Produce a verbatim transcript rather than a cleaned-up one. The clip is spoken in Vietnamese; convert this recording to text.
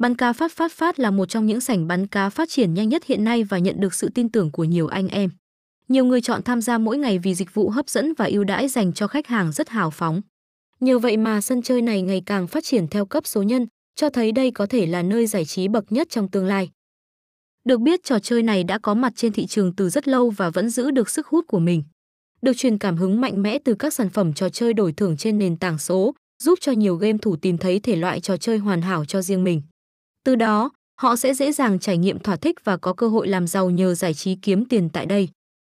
Bắn cá Phát Phát Phát là một trong những sảnh bắn cá phát triển nhanh nhất hiện nay và nhận được sự tin tưởng của nhiều anh em. Nhiều người chọn tham gia mỗi ngày vì dịch vụ hấp dẫn và ưu đãi dành cho khách hàng rất hào phóng. Nhờ vậy mà sân chơi này ngày càng phát triển theo cấp số nhân, cho thấy đây có thể là nơi giải trí bậc nhất trong tương lai. Được biết trò chơi này đã có mặt trên thị trường từ rất lâu và vẫn giữ được sức hút của mình. Được truyền cảm hứng mạnh mẽ từ các sản phẩm trò chơi đổi thưởng trên nền tảng số, giúp cho nhiều game thủ tìm thấy thể loại trò chơi hoàn hảo cho riêng mình. Từ đó, họ sẽ dễ dàng trải nghiệm thỏa thích và có cơ hội làm giàu nhờ giải trí kiếm tiền tại đây.